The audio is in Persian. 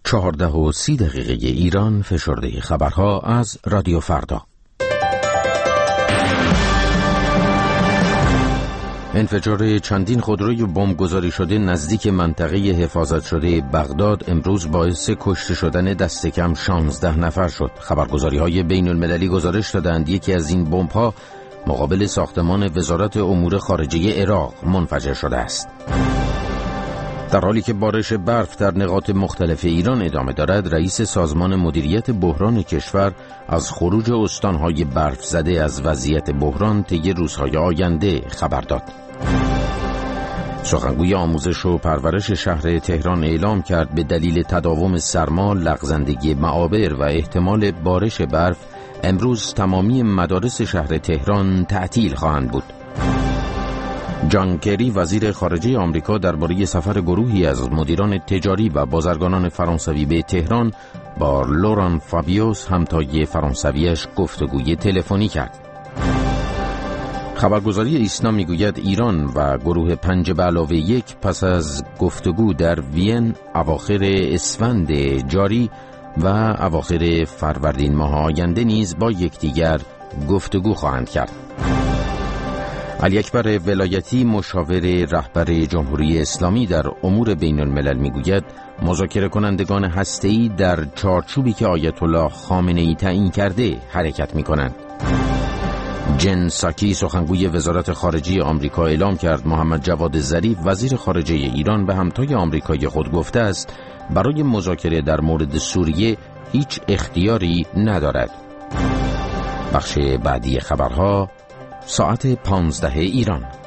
14:30 ایران. فشرده خبرها از رادیو فردا. انفجار چندین خودروی بمبگذاری شده نزدیک منطقه حفاظت شده بغداد امروز باعث کشته شدن دست کم 16 نفر شد. خبرگزاری‌های بین‌المللی گزارش دادند یکی از این بمب‌ها مقابل ساختمان وزارت امور خارجه عراق منفجر شده است. در حالی که بارش برف در نقاط مختلف ایران ادامه دارد، رئیس سازمان مدیریت بحران کشور از خروج استان‌های برف زده از وضعیت بحران طی روزهای آینده خبر داد. سخنگوی آموزش و پرورش شهر تهران اعلام کرد به دلیل تداوم سرما، لغزندگی معابر و احتمال بارش برف امروز تمامی مدارس شهر تهران تعطیل خواهند بود. جان کری وزیر خارجه آمریکا درباره سفر گروهی از مدیران تجاری و بازرگانان فرانسوی به تهران با لوران فابیوس همتای فرانسویش گفتگوی تلفنی کرد. خبرگزاری ایسنا میگوید ایران و گروه 5+1 پس از گفتگو در وین اواخر اسفند جاری و اواخر فروردین ماه آینده نیز با یکدیگر گفتگو خواهند کرد. علی اکبر ولایتی مشاور رهبر جمهوری اسلامی در امور بین الملل میگوید مذاکره کنندگان هسته‌ای در چارچوبی که آیت الله خامنه‌ای تعیین کرده حرکت می‌کنند. جن ساکی سخنگوی وزارت خارجه آمریکا اعلام کرد محمد جواد ظریف وزیر خارجه ایران به همتای آمریکایی خود گفته است برای مذاکره در مورد سوریه هیچ اختیاری ندارد. بخش بعدی خبرها ساعت 15 ایران.